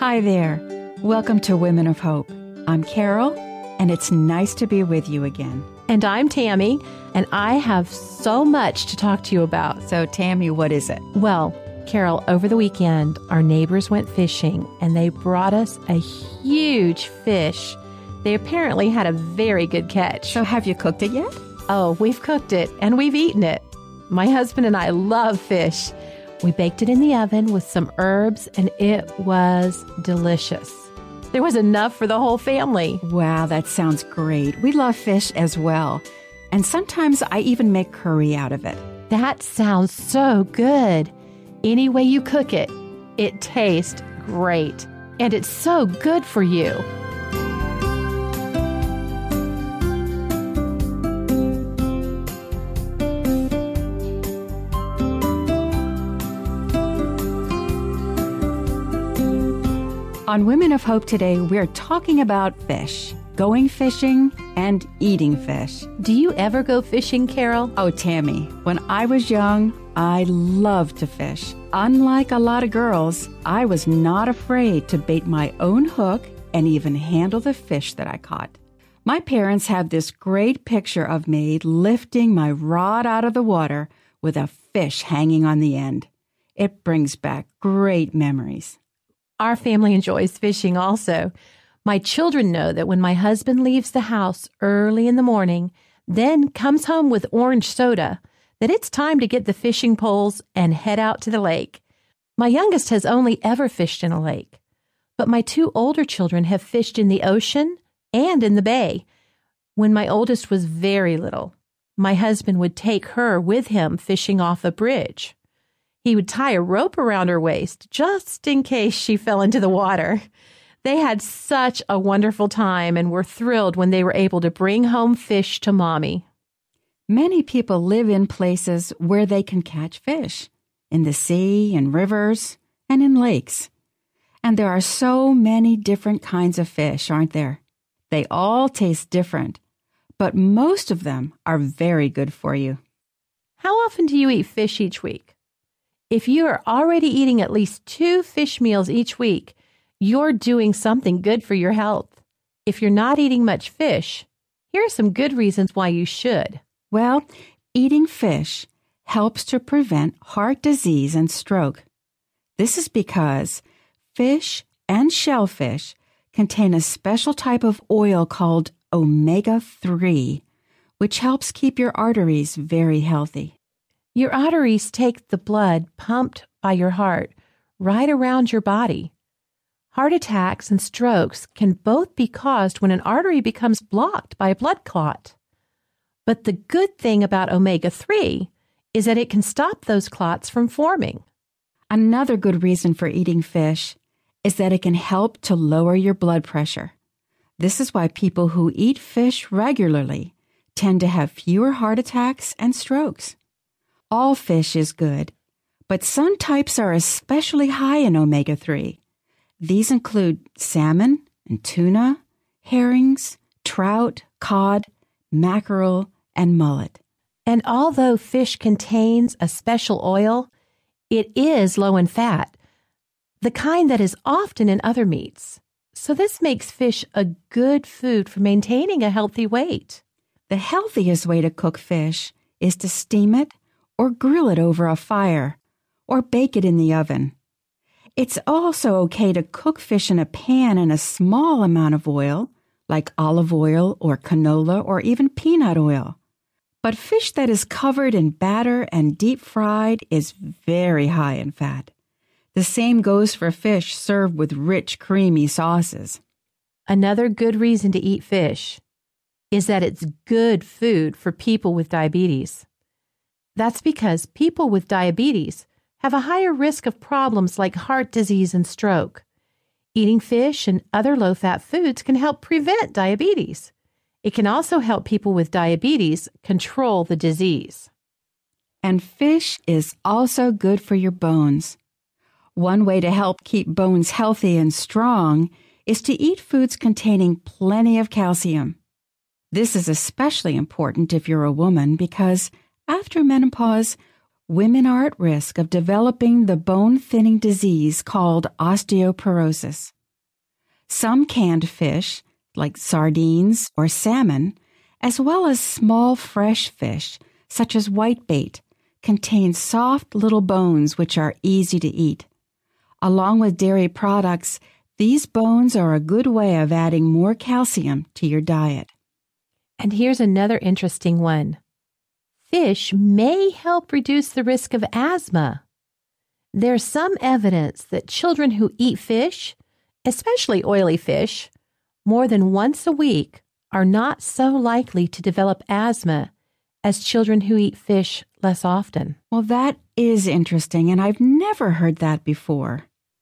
Hi there. Welcome to Women of Hope. I'm Carol, and it's nice to be with you again. And I'm Tammy, and I have so much to talk to you about. So, Tammy, what is it? Well, Carol, over the weekend, our neighbors went fishing, and they brought us a huge fish. They apparently had a very good catch. So, have you cooked it yet? Oh, we've cooked it, and we've eaten it. My husband and I love fish. We baked it in the oven with some herbs, and it was delicious. There was enough for the whole family. Wow, that sounds great. We love fish as well. And sometimes I even make curry out of it. That sounds so good. Any way you cook it, it tastes great. And it's so good for you. On Women of Hope today, we're talking about fish, going fishing and eating fish. Do you ever go fishing, Carol? Oh, Tammy, when I was young, I loved to fish. Unlike a lot of girls, I was not afraid to bait my own hook and even handle the fish that I caught. My parents have this great picture of me lifting my rod out of the water with a fish hanging on the end. It brings back great memories. Our family enjoys fishing also. My children know that when my husband leaves the house early in the morning, then comes home with orange soda, that it's time to get the fishing poles and head out to the lake. My youngest has only ever fished in a lake, but my two older children have fished in the ocean and in the bay. When my oldest was very little, my husband would take her with him fishing off a bridge. He would tie a rope around her waist just in case she fell into the water. They had such a wonderful time and were thrilled when they were able to bring home fish to Mommy. Many people live in places where they can catch fish, in the sea, in rivers, and in lakes. And there are so many different kinds of fish, aren't there? They all taste different, but most of them are very good for you. How often do you eat fish each week? If you are already eating at least 2 fish meals each week, you're doing something good for your health. If you're not eating much fish, here are some good reasons why you should. Well, eating fish helps to prevent heart disease and stroke. This is because fish and shellfish contain a special type of oil called omega-3, which helps keep your arteries very healthy. Your arteries take the blood pumped by your heart right around your body. Heart attacks and strokes can both be caused when an artery becomes blocked by a blood clot. But the good thing about omega-3 is that it can stop those clots from forming. Another good reason for eating fish is that it can help to lower your blood pressure. This is why people who eat fish regularly tend to have fewer heart attacks and strokes. All fish is good, but some types are especially high in omega-3. These include salmon and tuna, herrings, trout, cod, mackerel, and mullet. And although fish contains a special oil, it is low in fat, the kind that is often in other meats. So this makes fish a good food for maintaining a healthy weight. The healthiest way to cook fish is to steam it or grill it over a fire, or bake it in the oven. It's also okay to cook fish in a pan in a small amount of oil, like olive oil or canola or even peanut oil. But fish that is covered in batter and deep fried is very high in fat. The same goes for fish served with rich, creamy sauces. Another good reason to eat fish is that it's good food for people with diabetes. That's because people with diabetes have a higher risk of problems like heart disease and stroke. Eating fish and other low-fat foods can help prevent diabetes. It can also help people with diabetes control the disease. And fish is also good for your bones. One way to help keep bones healthy and strong is to eat foods containing plenty of calcium. This is especially important if you're a woman because after menopause, women are at risk of developing the bone-thinning disease called osteoporosis. Some canned fish, like sardines or salmon, as well as small fresh fish, such as whitebait, contain soft little bones which are easy to eat. Along with dairy products, these bones are a good way of adding more calcium to your diet. And here's another interesting one. Fish may help reduce the risk of asthma. There's some evidence that children who eat fish, especially oily fish, more than once a week are not so likely to develop asthma as children who eat fish less often. Well, that is interesting, and I've never heard that before.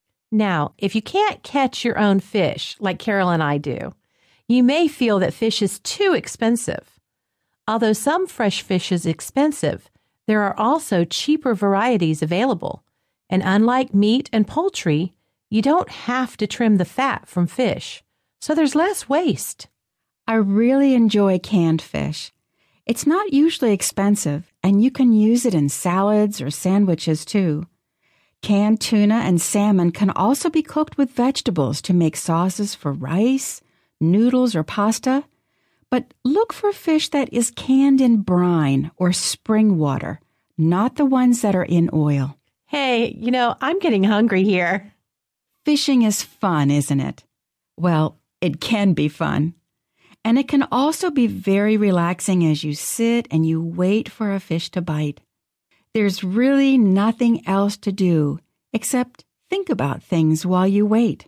Now, if you can't catch your own fish like Carol and I do, you may feel that fish is too expensive. Although some fresh fish is expensive, there are also cheaper varieties available. And unlike meat and poultry, you don't have to trim the fat from fish, so there's less waste. I really enjoy canned fish. It's not usually expensive, and you can use it in salads or sandwiches too. Canned tuna and salmon can also be cooked with vegetables to make sauces for rice, noodles, or pasta. But look for fish that is canned in brine or spring water, not the ones that are in oil. Hey, I'm getting hungry here. Fishing is fun, isn't it? Well, it can be fun. And it can also be very relaxing as you sit and you wait for a fish to bite. There's really nothing else to do except think about things while you wait.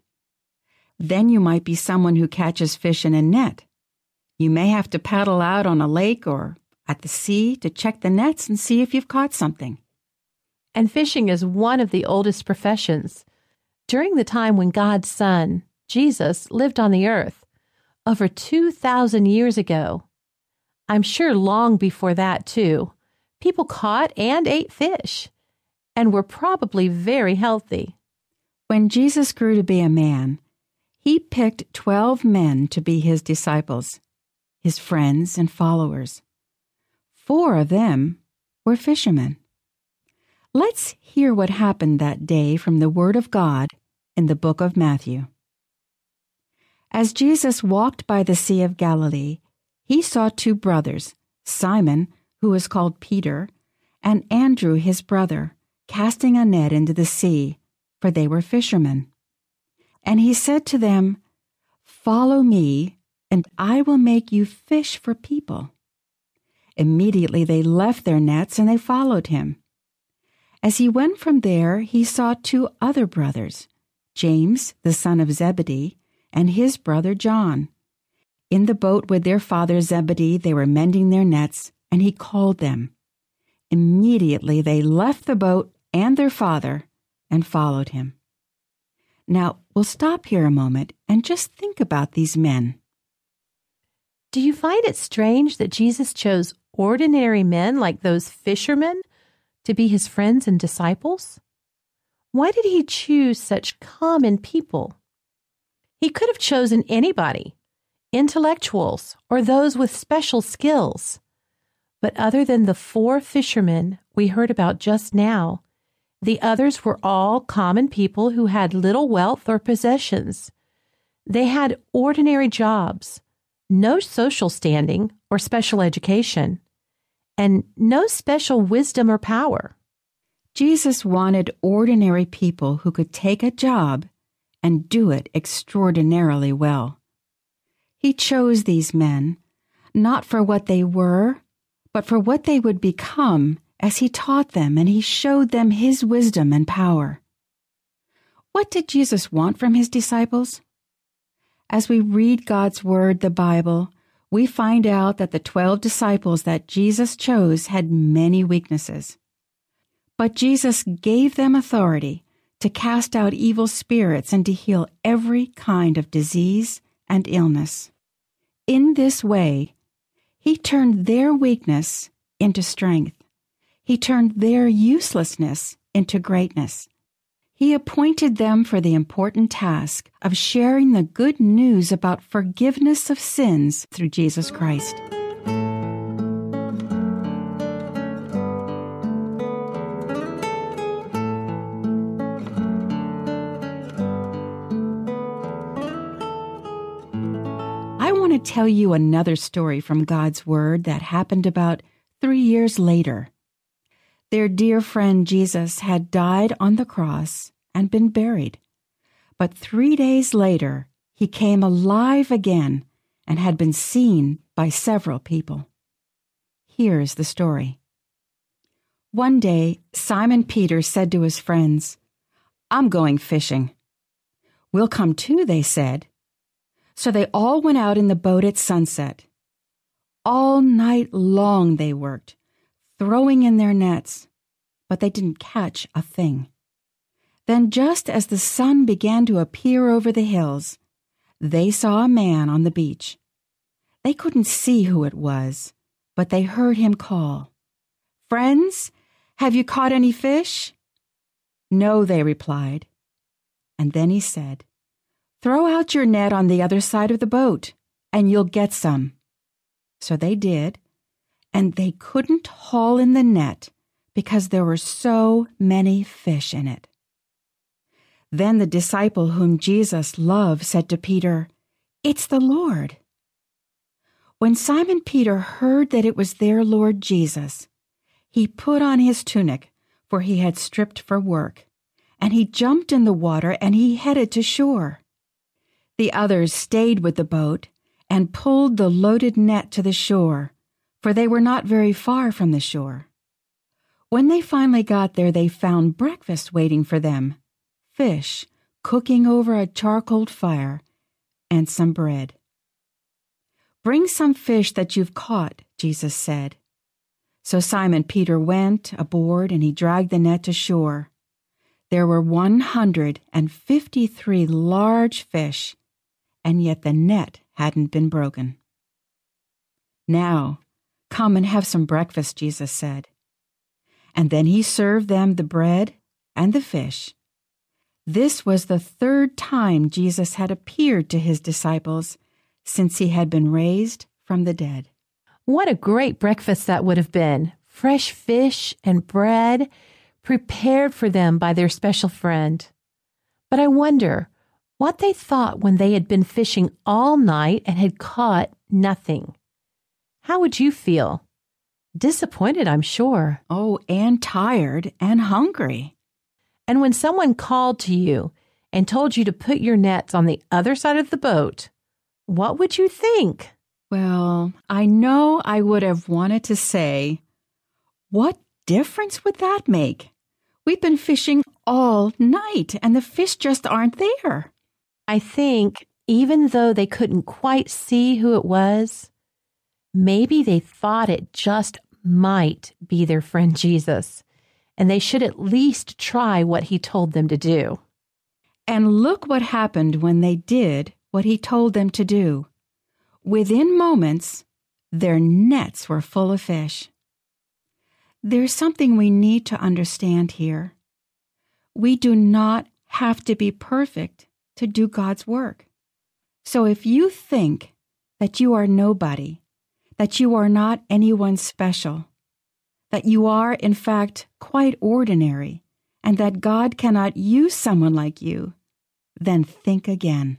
Then you might be someone who catches fish in a net. You may have to paddle out on a lake or at the sea to check the nets and see if you've caught something. And fishing is one of the oldest professions. During the time when God's Son, Jesus, lived on the earth, over 2,000 years ago, I'm sure long before that too, people caught and ate fish and were probably very healthy. When Jesus grew to be a man, he picked 12 men to be his disciples, his friends and followers. 4 of them were fishermen. Let's hear what happened that day from the Word of God in the book of Matthew. As Jesus walked by the Sea of Galilee, he saw 2 brothers, Simon, who was called Peter, and Andrew his brother, casting a net into the sea, for they were fishermen. And he said to them, "Follow me, and I will make you fish for people." Immediately they left their nets and they followed him. As he went from there, he saw 2 other brothers, James, the son of Zebedee, and his brother John. In the boat with their father Zebedee, they were mending their nets, and he called them. Immediately they left the boat and their father and followed him. Now, we'll stop here a moment and just think about these men. Do you find it strange that Jesus chose ordinary men like those fishermen to be his friends and disciples? Why did he choose such common people? He could have chosen anybody, intellectuals or those with special skills. But other than the 4 fishermen we heard about just now, the others were all common people who had little wealth or possessions. They had ordinary jobs, no social standing or special education, and no special wisdom or power. Jesus wanted ordinary people who could take a job and do it extraordinarily well. He chose these men, not for what they were, but for what they would become as he taught them and he showed them his wisdom and power. What did Jesus want from his disciples? As we read God's Word, the Bible, we find out that the 12 disciples that Jesus chose had many weaknesses. But Jesus gave them authority to cast out evil spirits and to heal every kind of disease and illness. In this way, he turned their weakness into strength. He turned their uselessness into greatness. He appointed them for the important task of sharing the good news about forgiveness of sins through Jesus Christ. want to tell you another story from God's Word that happened about 3 years later. Their dear friend Jesus had died on the cross and been buried. But 3 days later, he came alive again and had been seen by several people. Here's the story. One day, Simon Peter said to his friends, "I'm going fishing." "We'll come too," they said. So they all went out in the boat at sunset. All night long they worked, throwing in their nets, but they didn't catch a thing. Then just as the sun began to appear over the hills, they saw a man on the beach. They couldn't see who it was, but they heard him call, "Friends, have you caught any fish?" "No," they replied. And then he said, "Throw out your net on the other side of the boat, and you'll get some." So they did, and they couldn't haul in the net because there were so many fish in it. Then the disciple whom Jesus loved said to Peter, "It's the Lord." When Simon Peter heard that it was their Lord Jesus, he put on his tunic, for he had stripped for work, and he jumped in the water and he headed to shore. The others stayed with the boat and pulled the loaded net to the shore, for they were not very far from the shore. When they finally got there, they found breakfast waiting for them, fish cooking over a charcoal fire, and some bread. "Bring some fish that you've caught," Jesus said. So Simon Peter went aboard and he dragged the net to shore. There were 153 large fish, and yet the net hadn't been broken. "Now, come and have some breakfast," Jesus said. And then he served them the bread and the fish. This was the third time Jesus had appeared to his disciples since he had been raised from the dead. What a great breakfast that would have been. Fresh fish and bread prepared for them by their special friend. But I wonder what they thought when they had been fishing all night and had caught nothing. How would you feel? Disappointed, I'm sure. Oh, and tired and hungry. And when someone called to you and told you to put your nets on the other side of the boat, what would you think? Well, I know I would have wanted to say, "What difference would that make? We've been fishing all night and the fish just aren't there." I think even though they couldn't quite see who it was, maybe they thought it just might be their friend Jesus, and they should at least try what he told them to do. And look what happened when they did what he told them to do. Within moments, their nets were full of fish. There's something we need to understand here. We do not have to be perfect to do God's work. So if you think that you are nobody, that you are not anyone special, that you are, in fact, quite ordinary, and that God cannot use someone like you, then think again.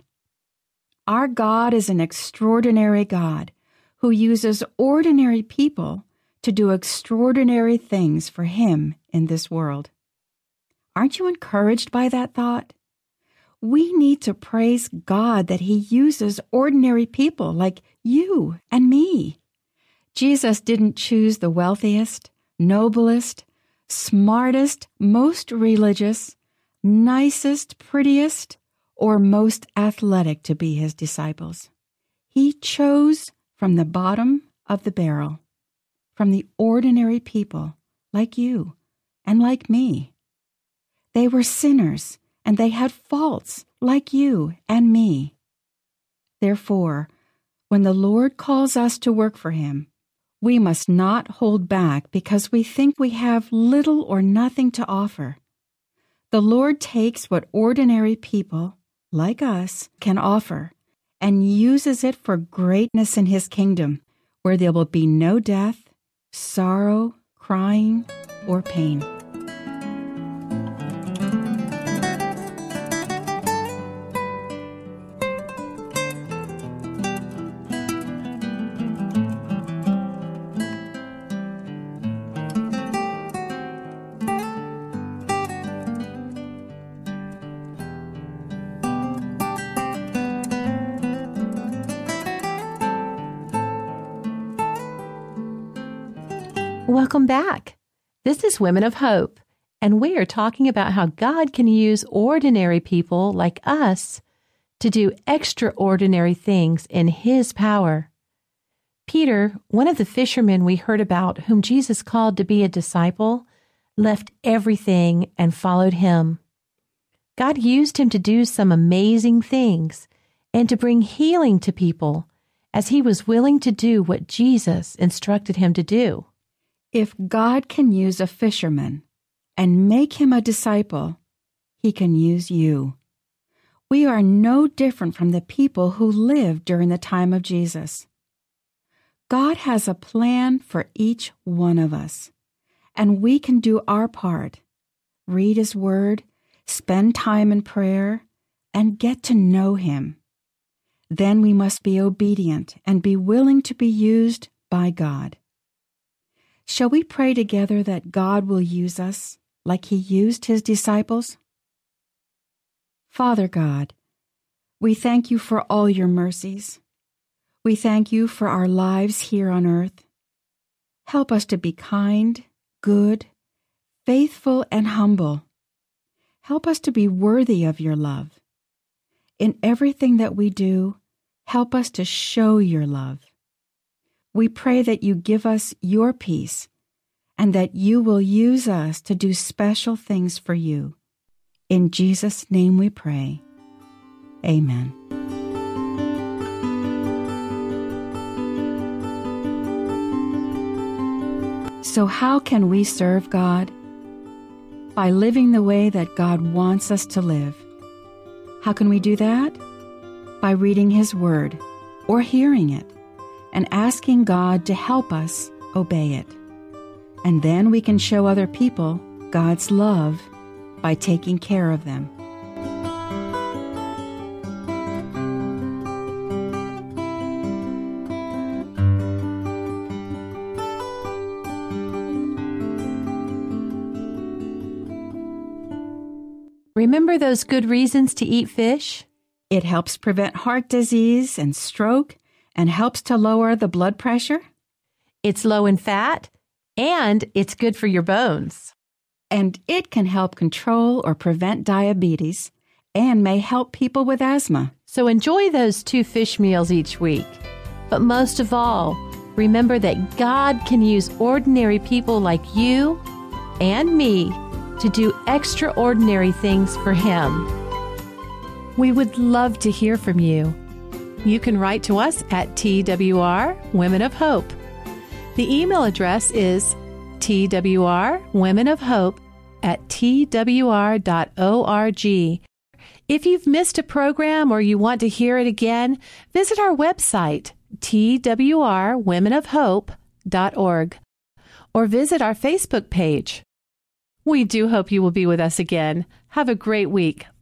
Our God is an extraordinary God who uses ordinary people to do extraordinary things for Him in this world. Aren't you encouraged by that thought? We need to praise God that He uses ordinary people like you and me. Jesus didn't choose the wealthiest, noblest, smartest, most religious, nicest, prettiest, or most athletic to be His disciples. He chose from the bottom of the barrel, from the ordinary people like you and like me. They were sinners and they had faults like you and me. Therefore, when the Lord calls us to work for Him, we must not hold back because we think we have little or nothing to offer. The Lord takes what ordinary people, like us, can offer and uses it for greatness in His kingdom, where there will be no death, sorrow, crying, or pain. Welcome back. This is Women of Hope, and we are talking about how God can use ordinary people like us to do extraordinary things in His power. Peter, one of the fishermen we heard about whom Jesus called to be a disciple, left everything and followed Him. God used him to do some amazing things and to bring healing to people as he was willing to do what Jesus instructed him to do. If God can use a fisherman and make him a disciple, He can use you. We are no different from the people who lived during the time of Jesus. God has a plan for each one of us, and we can do our part. Read His Word, spend time in prayer, and get to know Him. Then we must be obedient and be willing to be used by God. Shall we pray together that God will use us like He used His disciples? Father God, we thank You for all Your mercies. We thank You for our lives here on earth. Help us to be kind, good, faithful, and humble. Help us to be worthy of Your love. In everything that we do, help us to show Your love. We pray that You give us Your peace and that You will use us to do special things for You. In Jesus' name we pray. Amen. So how can we serve God? By living the way that God wants us to live. How can we do that? By reading His Word or hearing it and asking God to help us obey it. And then we can show other people God's love by taking care of them. Remember those good reasons to eat fish? It helps prevent heart disease and stroke and helps to lower the blood pressure. It's low in fat, and it's good for your bones. And it can help control or prevent diabetes and may help people with asthma. So enjoy those 2 fish meals each week. But most of all, remember that God can use ordinary people like you and me to do extraordinary things for Him. We would love to hear from you. You can write to us at TWR Women of Hope. The email address is twrwomenofhope@twr.org. If you've missed a program or you want to hear it again, visit our website, twrwomenofhope.org, or visit our Facebook page. We do hope you will be with us again. Have a great week.